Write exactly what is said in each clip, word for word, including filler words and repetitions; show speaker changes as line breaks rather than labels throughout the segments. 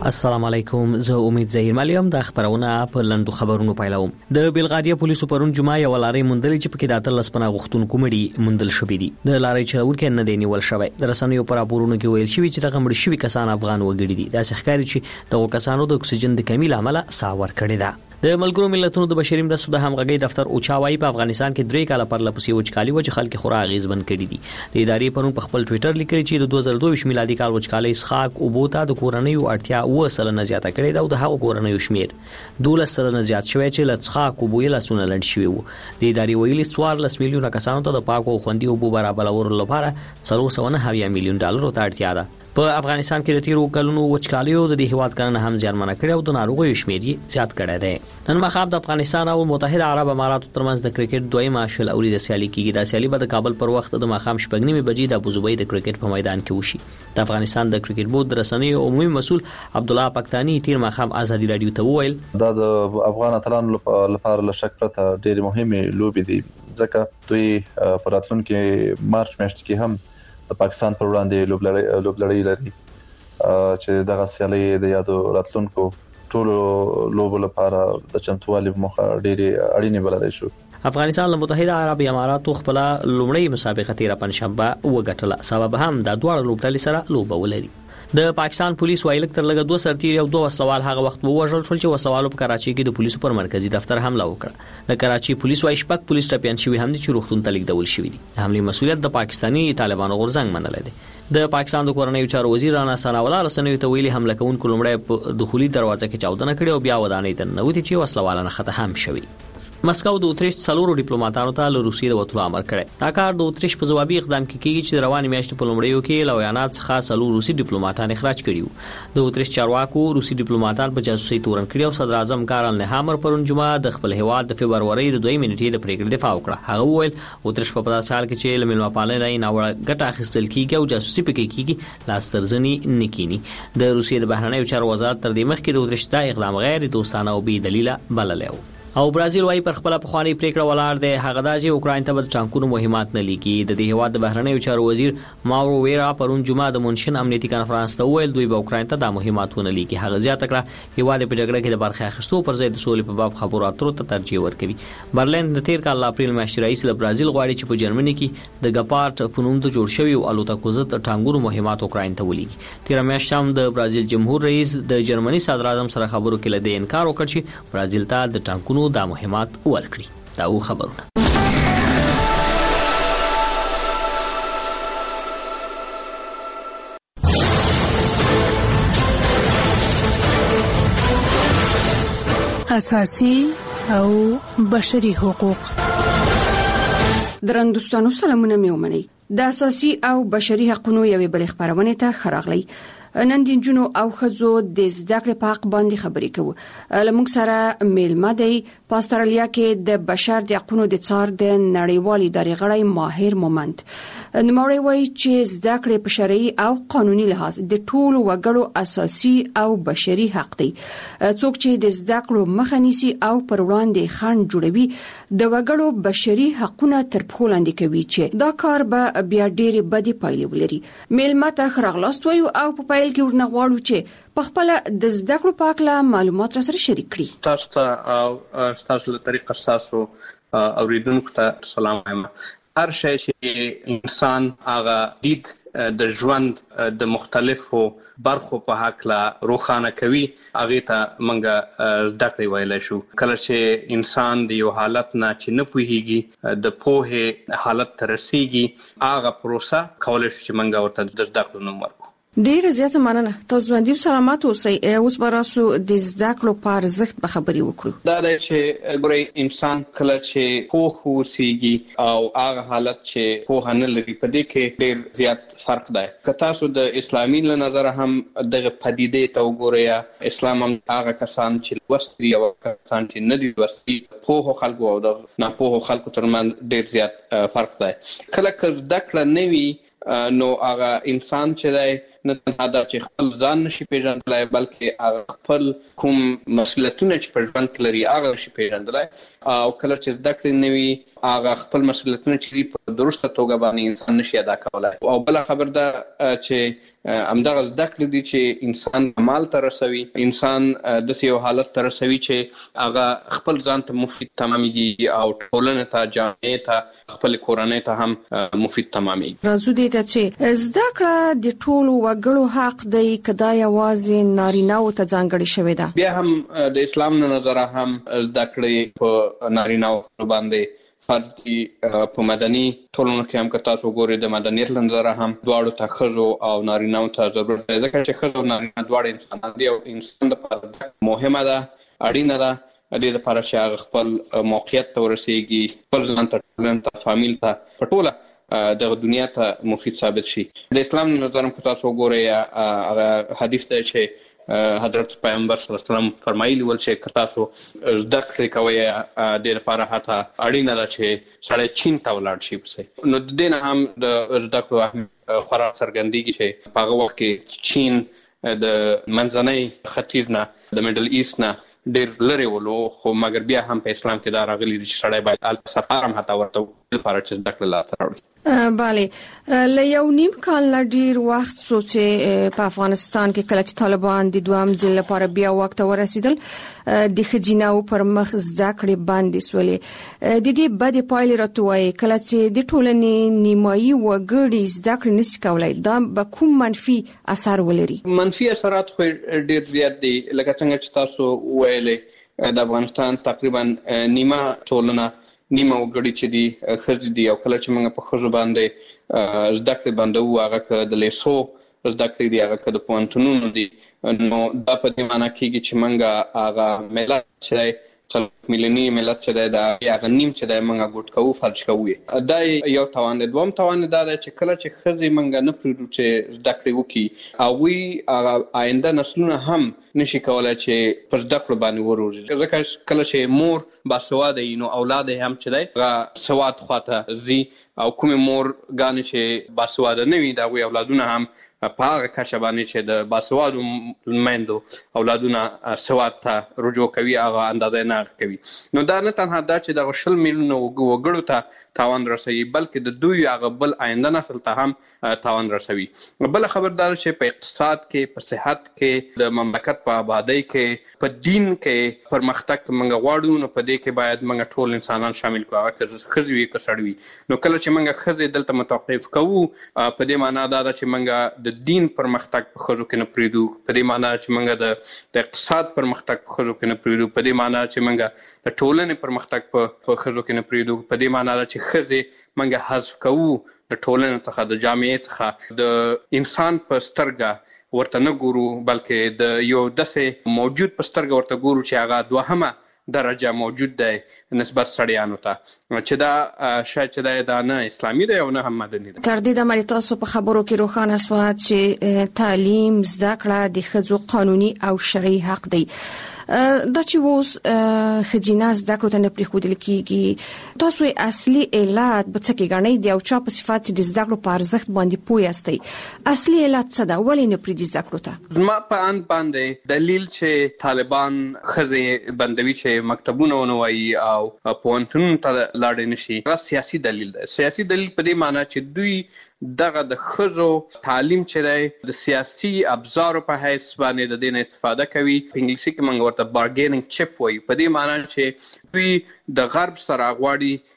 السلام علیکم، زه امید ظهیر ملیم د خبرونه په لندو خبرونو پیلوم. د بلغاریا پولیسو پرون جمعه یو لارې مندلې چې پکې د اتلس پناه غوښتونکو مړي مندل شوې دي. د لارې چلوونکي نه دی نیول شوی. د رسنیو پر راپورونو کې ویل شوی چې دغه مړ شوي کسان افغان وګړي دي. دا ښکاري چې دغه کسانو د اکسیجن د کمی له امله ساه ورکړې ده. د ملګرو ملتونو د بشري مرستو د همغږي دفتر اوچا وايي په افغانستان کې درې کاله پر لپسې وچکالي و چې خلک خورا غیزبن کړي دي. د ادارې پرون په خپل ټوئیټر لیکلي چې د دوه زره دوه ویشت میلادي کال وچکالي څخه او بوته د کورنیو اړتیا و سلنه زیاته کړې ده او د هغو کورنیو شمیر دولس سلنه زیات شوی چې لڅخه کو بوې لاسونه لړ شوی وو. د ادارې ویلي څوارلس میلیونه کسانو ته د پاکو او خوندي اوبو برابرولو لپاره څلور سوه نهه میلیون ډالر ته اړتیا ده. په افغانستان کې د تیرو کلونو وچکالیو د دې هیواد کرنه هم زیانمنه کړې او د ناروغیو شمیر یې زیات کړی دی. نن مخاب د افغانستان او متحده عرب اماراتو ترمنځ د کرکټ دویمه شل اوریزه سیالي کیږي. د سیالي به د کابل پر وخت د مخام شپږ نیمه بجې د ابوظبي د کرکټ په میدان کې وشي. د افغانستان د کرکټ بورډ د رسنیو عمومي مسؤل عبدالله پاکستاني تیر مخام ازادي رادیو ته وویل
دا د افغان اتلانو لپاره له شک پرته ډېر مهمه لوبي دي ځکه دوی په راتلونکي مارچ میاشت کې هم د پاکستان پر وړاندې لوبلړی لوبلړی لري چې دغه سیالي د یادو راتلونکو ټولو لوبو لپاره د چمتووالي په مخه ډېری اړینې بللی شو.
افغانستان له متحده عربي اماراتو خپل لومړی مسابقه تیر پنځشنبه وګټله. سبب هم د دواړو لوبډلې سره لوبه ولري. د پاکستان پولیس وایي تر لږه دوه سرتیر او دوه وسلوال هغه وخت ووژل شول چې وسلوالو په کراچي کې د پولیسو پر مرکزی دفتر حمله وکړه. د کراچي پولیس وایي شپږ پولیس ټپيان شوي هم دي چې روغتون ته لیږدول شوي دي. د حملې مسؤلیت د پاکستاني طالبانو غورځنګ منلی دی. د پاکستان د کورنیو چارو وزیر رانا ثناءالله رسنیو ته ویلي حمله کوونکو لومړی په دخولي دروازه کې چاودنه کړې او بیا ودانۍ ته ننوتي چې وسلواله نښته هم شوي. مسکو د اتریش څلورو ډیپلوماټانو ته له روسیې د وټلو امر کړی. دا کار د اتریش په ځوابي اقدام کې کیږي چې د روانې میاشتې په لومړیو کې له ویانا څخه څلور روسي ډیپلوماټان اخراج کړي وو. د اتریش چارواکو روسي ډیپلوماټان په جاسوسي تورن کړي او صدر اعظم کارل نیهامر پرون جمعه د خپل هیواد د فبرورۍ د دویمې نیټې د پریکړې دفاع وکړه. هغه وویل اتریش په داسې حال کې چې له میلمه‌پالنې ناوړه ګټه اخیستل کیږي او جاسوسي پکې کیږي لاس ترزنی نکینی. د روسیې د بهرنیو چارو وزارت تر دې مخکې د اتریش دا اقدام غیر دوستانه او بې دلیله بللی و. او برازیل وايي پر خپل پخوانی پریکړه ولاړ دی. هغه دا چې اوکراین ته د ټانکونو مهمات نه لیکي. د دې هیواد د بهرنیو چارو وزیر ماورو ویرا پرون جمعه د مونشن امنیتي کانفرنس ته ویل دوی به اوکراین ته د مهماتونه لیکي. هغه زیاته کړه هیواد په جګړه کې د برخه اخیستو پر ځای د سولې په باب خبرو اترو ته ترجیح ورکوي. برلین د تیر کال اپریل میاشتې رئیس له برازیل غواړي چې په جرمني کې د ګپارټ په نوم د جوړ شوی او الوتکو ضد ټانکونو مهمات اوکراین ته ولېږي. تیر میاشت هم د برازیل جمهور رئیس د جرمني صدر اعظم سره خبرو کې لدې انکار وکړ چې برازیل ته د ټانکونو د مهمات ورکړي. دا و خبرونه.
اساسي او بشري حقوق.
درندوستانو سلامونه مې ومنئ. د اساسي او بشري حقوقو یوې بلې خبرونه ته خراغلی. نن د جنو او خزو د زده کړې په حق باندې خبرې کوو. لمونږ سره میلمه دی په استرالیا کې د بشر د حقوقو د څار د نړیوالې ادارې غړی ماهر مومند. نوموړی وایي چې زده کړې په شرعي او قانوني لحاظ د ټولو وګړو اساسي او بشري حق دی. څوک چې د زده کړو مخه نیسي او پر وړاندې خنډ جوړوي د وګړو بشري حقوقونه تر پښو لاندې کوي چې دا کار به بیا ډېرې بدې پایلې ولري. میلمه ته ښه راغلاست وایو او په پیل کې ورنه غواړو چې په خپل د زده کړو په اړه معلومات را سره شریک کړي.
تاسو ته او تاسو له طریقه تاسو اوریدونکو ته سلام وایم. هر شی چې انسان هغه دید د ژوند د مختلفو برخو په حق لا روښانه کوي هغه ته منګه زده کړې ویل شو. کله چې انسان د یو حالت نه چې نه پوهیږي د پوهه حالت ته رسیږي هغه پروسه کولای شي چې منګه ورته د زده کړو نوم ورکړو.
ډیر زیاته مننه. تاسو باندې سلامات اوسئ. اوس براسو د زده کړو په ارزښت به خبرې وکړو.
دا دی چې ګورئ انسان کله چې پوه اوسېږي او هغه حالت چې پوه نه لري په دې کې ډیر زیات فرق دی. که تاسو د اسلامي له نظر هم دغه پدیدې ته وګورئ اسلام هم هغه کسان چې لوستي او کسان چې نه دي لوستي پوه خلکو او د ناپوه خلکو ترمنځ ډیر زیات فرق دی. کله که زده کړه نه وي نو هغه انسان چې دی نه تنها دا چې خپل ځان نشي پیژندلای بلکې هغه خپل کوم مسؤلیتونه چې په ژوند کې لري هغه نشي پیژندلای او کله چې زده کړې نه وي هغه خپل مسؤلیتونه چې په درسته توګه باندې انسان نشي ادا کولای. او بل خبر ده چې همدغه زده کړې دي چې انسان مال ته رسوي، انسان د یو حالت ته رسوي چې هغه خپل ځان ته مفید تمامېږي او ټولنې ته، جامعې ته، خپل کورنۍ ته هم مفید تمامېږي.
راځو دې ته چې زده کړه د ټولو وګړو حق دی که دا یوازې نارینه‌وو ته ځانګړې شوې ده؟
بیا هم د اسلام نه نظره هم زده کړې په نارینه‌وو باندې فرض دي. په مدني ټولنو کې هم که تاسو ګورئ د مدنیت له نظره هم دواړو ته ښځو او نارینه‌وو ته ضرورت دی، ځکه چې ښځه او نارینه دواړه انسانان دي او انسان لپاره مهمه ده، اړینه ده دې لپاره چې هغه خپل موقعیت ته ورسېږي، خپل ځان ته، ټولنې ته، فامیل ته، په ټوله دغه دنیا ته مفید ثابت شي. د اسلام نه نظر هم که تاسو ګورئ هغه حدیث دی چې حضرت پیغمبر صلی الله علیه وسلم فرمایلی ول چې که تاسو زده کړې کوئ دې لپاره حتی اړینه ده چې سړی چین ته ولاړ شي پسې. نو د دې نه هم د زده کړو اهمیت خورا څرګندېږي چې په هغه وخت کې چین د منځنۍ ختیځ نه، د میډل ایست نه ډېر لرې ولو، خو مګر بیا هم په اسلام کې دا راغلي دي چې سړی باید هلته سفر هم حتی ورته لپاره چې زده کړه لاسته راوړي.
بله، له یو نیم کال نه ډېر وخت څو چې په افغانستان کې کله چې طالبان د دوهم ځل لپاره بیا واک ته ورسېدل، د ښځیناو پر مخ زده کړې بندې سولې. د دې بدې پایلې راته وایي کله چې د ټولنې نیمایي وګړي زده کړې نشي کولی، دا به کوم منفي اثر ولري؟
منفي اثرات خو ډېر زیات دي. لکه څنګه چې تاسو وویلې د افغانستان تقریبا نیمه ټولنه، نیمه وګړي چې دي ښځې دي، او کله چې موږ په ښځو باندې زده کړې بندوو، هغه که د لیسو زده کړې دي، هغه که د پوهنتونونو دي، نو دا په دې معنی کېږي چې موږ هغه ملت چې دی، څلور میلیوني ملت چې دی، د هغه نیم چې دی موږ ګوټ کوو، فلج کوو. دا یو تاوان دی. دوم تاوان دا دی چې کله چې ښځې موږ نه پرېږدو چې زده کړې وکړي، هغوی هغه آینده نسلونه هم نشي کولای چې پر زده کړو باندې وروزي، ځکه کله چې مور باسواده وي نو اولاد یې هم چې دی هغه سواد خواته ځي، او کومې مور ګانې چې باسواده نه وي د هغوی اولادونه هم په هغه کچه باندې چې د باسوادو میندو اولادونه سواد ته رجوع کوي، هغه اندازه نه کوي. نو دا نه تنها دا چې دغه شل میلیونه وګړو ته تاوان رسوي، بلکې د دوی هغه بل آینده نسل ته هم تاوان رسوي. بله خبر دا چې په اقتصاد کې، په صحت کې، د مملکت په آبادۍ کې، په دین کې پرمختګ موږ غواړو، نو په دې کې باید موږ ټول انسانان شامل کړو، هغه که ښځې وي که سړي وي. نو کله چې موږ ښځې دلته متوقف کوو، په دې معنا دا ده چې موږ د دین پرمختګ په ښځو کې نه پرېږدو، په دې معنا چې موږ د اقتصاد پرمختګ په ښځو کې نه پرېږدو، په دې معنا چې موږ د ټولنې پرمختګ په ښځو کې نه پرېږدو، په دې معنا ده چې ښځې موږ حذف کوو د ټولنې څخه، د جامعې څخه، د انسان په سترګه ورته نه ګورو، بلکې د یو داسې موجود په سترګه ورته ګورو چې هغه دوهمه درجه موجود دی نسبت سړیانو ته، چې دا شاید چې دا دا نه اسلامي دی او نه هم مدني دی.
تر دې دمه تاسو په خبرو کې روښانه شوه چې تعلیم، زده کړه د ښځو قانوني او شرعي حق دی. دا چې اوس ښځینه زده کړو ته نه پرېښودل کېږي، تاسو یې اصلي علت به څه کې ګڼئ؟ د یو چا په صفت چې د زده کړو په ارزښت باندې پوه یاستئ، اصلي علت څه ده؟ ولې نه پرېږدي زده کړو ته؟
زما په اند باندې دلیل چې طالبان ښځې بندوي چې مکتبونه ونه وایي او پوهنتونونو ته لاړې نشي، هغه سیاسي دلیل دی. سیاسي دلیل په دې معنی چې دوی دغه د ښځو تعلیم چې دی د سیاسي ابزارو په حیث باندې د دې نه استفاده کوي. په انګلیسي کې موږ ورته بارګیننګ چپ وایو، په دې معنی چې دوی د غرب سره غواړي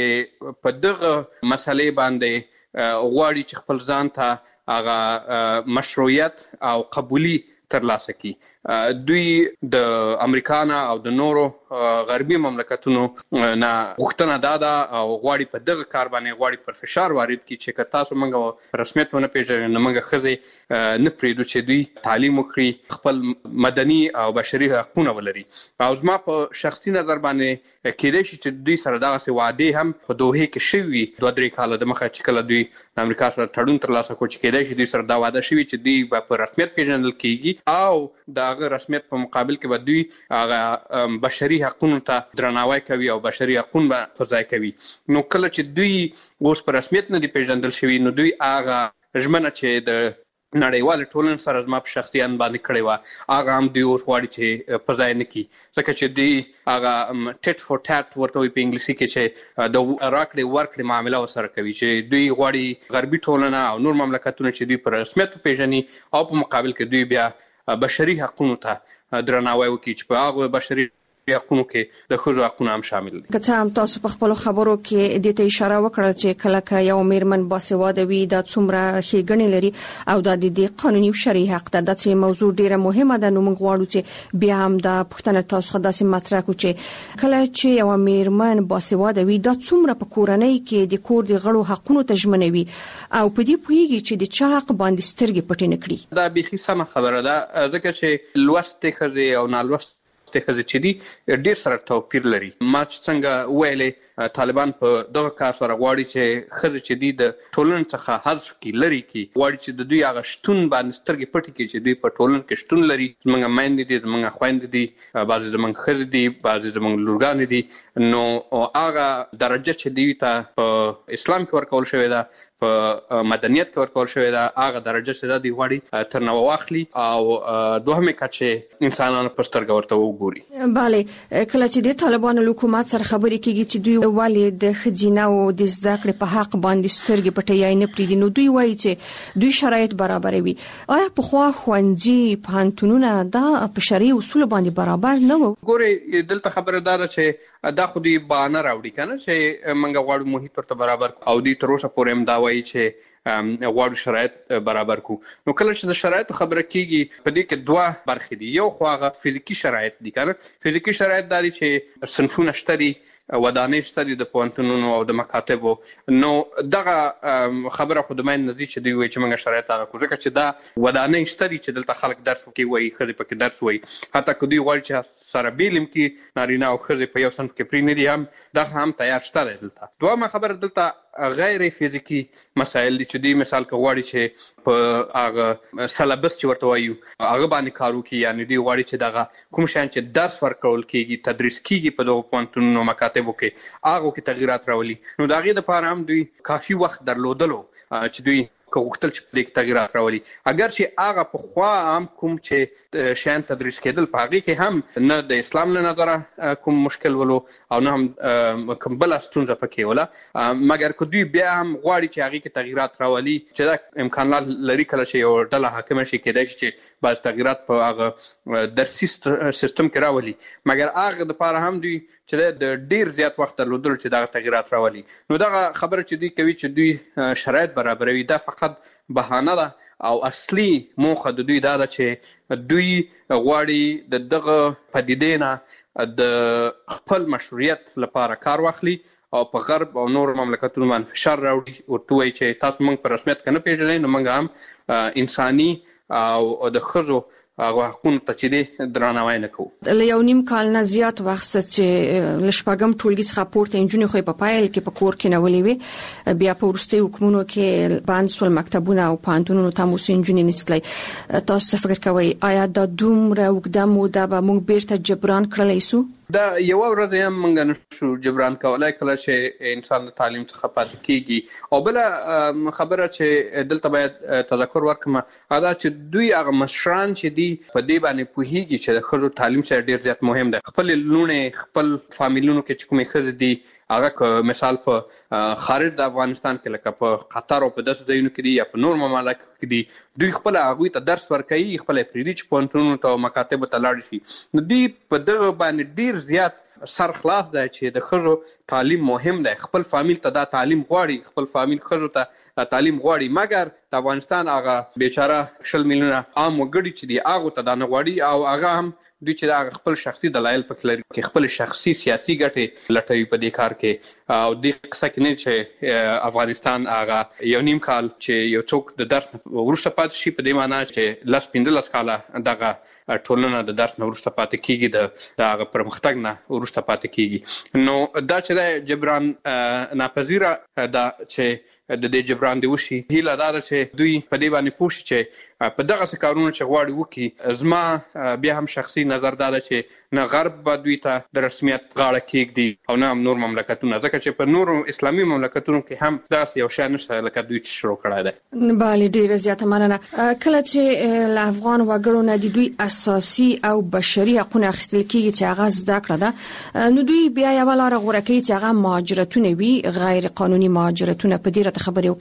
چې په دغه مسلې باندې غواړي چې خپل ځان ته هغه مشروعیت او قبولي ترلاسه کی. دوی د امریکا نه او د نورو غربي مملکتونو نه غوښتنه دا ده او غواړي په دغه کار باندې غواړي پر فشار وارد کړي چې که تاسو موږ رسمیت ونه پېژنئ نو موږ ښځې نه پرېږدو چې دوی تعلیم وکړي، خپل مدني او بشري حقونه ولري. او زما په شخصي نظر باندې کېدای شي چې دوی سره دغسې وعدې هم په دوحې کې شوي وي دوه درې کاله دمخه چې کله دوی د امریکا سره تړون ترلاسه کړو، چې کېدای شي دوی سره دا وعده شوي چې دوی به په رسمیت پېژندل کېږي او د هغه رسمیت په مقابل کې به دوی هغه بشري حقونو ته درناوی کوي او بشري حقونه به په ځای کوي. نو کله چې دوی اوس په رسمیت نه دي پېژندل شوي نو دوی هغه ژمنه چې د نړیوال ټولنې سره زما په شخصي ان باندې کړی و هغه هم دوی غواړي چې په ځای نه کړي ځکه چې دوی هغه ټیټ فور ټاټ ورته وایي په انګلیسي کې چې د راکړې ورکړې معامله ورسره کوي چې دوی غواړي غربي ټولنه او نور مملکتونه چې دوی په رسمیت وپېژني او په مقابل کې دوی بیا بشري حقونو ته درناوی وکړي چې په هغه بشري حقونو کې د ښځو حقونه هم شامل دي.
که څه هم تاسو په خپلو خبرو کې دې ته اشاره وکړه چې کله که یو میرمن باسواده وي دا څومره ښېګڼې لري او دا د دې قانوني او شرعي حق ده. دا چې موضوع ډیره مهمه ده. نو موږ غواړو چې بیا هم دا پوښتنه تاسو خو داسې مطرح کړو چې کله چې یو میرمن باسواده وي دا څومره په کورنۍ کې د کور د غړو حقونو ته ژمنوي او په دې پوهیږي چې د چا حق باندې سترګې پټې نه کړي.
دا بیخي سمه خبره ده ځکه چې لوستې ښځې او نالوستې ښځې چې دي ډېر سره توپیر لري. ما چې څنګه ویلې طالبان په دغه کار سره غواړي چې ښځې چې دي د ټولنې څخه حذف کړي لري کړي غواړي چې د دوی هغه شتون باندې سترګې پټې کړي چې دوی په ټولنه کې شتون لري. زموږ میندې دي زموږ خویندې دي بعضې زموږ ښځې دي بعضې زموږ لورګانې دي نو هغه درجه چې دوی ته په اسلام کې ورکول شوې ده په مدنیت کې ورکول شوې ده هغه درجه چې دوی غواړي تر نو واخلي او دوهمې کچې انسانانو په سترګه ورته وګوري.
بله کله چې د طالبانو حکومت سره خبرې کیږي چې دوی ولې د ښځیناو د زده کړې په حق باندې سترګې پټې نه پریږدي نو دوی وایي چې دوی شرایط برابروي. آیا پخوا ښوونځي پوهنتونونه دا په شرعي اصول باندې برابر نه وو؟
ګورې دلته خبره دا ده چې دا خو دوی بهانه راوړي که نه چې موږ غواړو محیط ورته برابر او دوی تر اوسه پورې هم دا وایي چې غواړو شرایط برابر کو. نو کله چې د شرایطو خبره کیږي په دې کې دوه برخې دي. یو خو هغه فزیکي شرایط دي کنه. فزیکي شرایط دي چې صنفونه شته دي ودانې شته دي د پوهنتونونو او د مکاتبو. نو دغه خبره خو د مین نزدې چې دوی وایي چې موږ شرایط هغه کوو ځکه چې دا ودانې شته دي چې دلته خلک درس کوي وایي ښځې پکې درس وایي حتی که دوی غواړي چې سره بیلم کې نارینه او ښځې په یو صنف کې پرې نه دي هم دغه هم تیار شته دی دلته. دویمه خبره دلته غیر فزیکی مسایل دي چې دوی مثال که غواړي چې په هغه سلبس چې ورته وایو هغه باندې کار وکړي یعنې دوی غواړي چې دغه کوم شیان چې درس ورکول کېږي تدریس کېږي په دغو پوهنتونونو مکاتبو کې هغو کې تغیرات راولي. نو د هغې دپاره هم دوی کافي وخت درلودلو چې دوی که غوښتل چې په دې کې تغیرات راولي. اگر چې هغه پخوا هم کوم چې شیان تدریس کېدل په هغې کې هم نه د اسلام له نظره کوم مشکل ولو او نه هم کوم بله ستونزه پکې وله مګر که دوی بیا هم غواړي چې هغې کې تغیرات راولي چې دا امکانات لري کله چې یو ډله حاکمه شي کېدای شي چې بعض تغیرات په هغه درسي سیستم کې راولي مګر هغه دپاره هم دوی چې د ډیر زیات وخت درلودلو چې دغه تغیرات راولي. نو دغه خبره چې دوی کوي چې دوی شرایط برابروي دا فقط بهانه ده او اصلي موخه د دوی دا ده چې دوی غواړي د دغه پدیدې نه د خپل مشروعیت لپاره کار واخلي او په غرب او نور مملکتونو باندې فشار راوړي ورته وایي چې تاسو موږ په رسمیت کې نه پېژنئ نو موږ هم انساني او د ښځو هغه حقونو ته چې دی درناوی نه کوو.
له یو نیم کال نه زیات وخت چې له شپږم ټولګي څخه پورته نجونې خو په پایل کې په کور کې نه ولې وي بیا په وروستیو حکمونو کې بند سول مکتبونه او پوهنتونونو ته مو نجونې نسکلی. تاسو څه فکر کوئ آیا دا دومره اوږده موده به موږ بیرته جبران کړلی سو؟
دا یو ورځ هم موږ نشو جبران کولای کله چې انسان د تعلیم څخه پاتې کیږي. او بله خبره چې دلته باید تذکر ورکړم دا چې دوی هغه مشران چې دي په دې باندې پوهیږي چې د ښځو تعلیم سره ډیر زیات مهم دی. خپل لوڼې خپل فامیلونو کې چې کومې ښځې دي هغه مثال په خارج د افغانستان کې لکه په قطر او په داسې ځایونو کې دي یا په نور ممالکو کې دي دوی خپل هغوی ته درس ورکوي خپل یې پرېږدي چې پوهنتونونو ته او مکاتبو ته لاړ شي. نو دوی په دغه باندې ډیر زیات سر خلاص دی چې د ښځو تعلیم مهم دی. خپل فامیل ته دا تعلیم غواړي خپل فامیل ښځو ته تعلیم غواړي مګر د افغانستان هغه بیچاره شل میلیونه عام وګړي چې دي هغو ته دا نه غواړي او هغه هم دوی چې دا خپل شخصي دلایل پکې لري چې خپل شخصي سیاسي ګټې لټوي په دې کار کې. او دې قصه کې نه چې افغانستان هغه یو نیم کال چې یو څوک د درس وروسته پاتې شي په دې معنی چې لس پنځلس کاله دغه ټولنه د درس نه وروسته پاتې کیږي د هغه پرمختګ نه وروسته پاتې کیږي. نو دا چې د جبران ناپذیره ده چې د دې جبران دی وشي. هیله دا ده چې دوی په دې باندې پوه شي چې په دغه څه کارونه چې غواړي وکړي. زما بیا هم شخصي نظر دا ده چې نه غرب به دوی ته د رسمیت غاړه کېږدي او نه هم نور مملکتونه، ځکه چې په نورو اسلامي مملکتونو کې هم داسې یو شی نشته لکه دوی چې شروع کړی دی.
بله ډیره زیاته مننه. کله چې له افغان وګړو نه د دوی اساسي او بشري حقوق اخیستل کېږي چې هغه زده کړه ده، نو دوی بیا یو لار غوره کوي چې هغه مهاجرتونه وي، غیر قانوني مهاجرتونه. په دې راته خبرې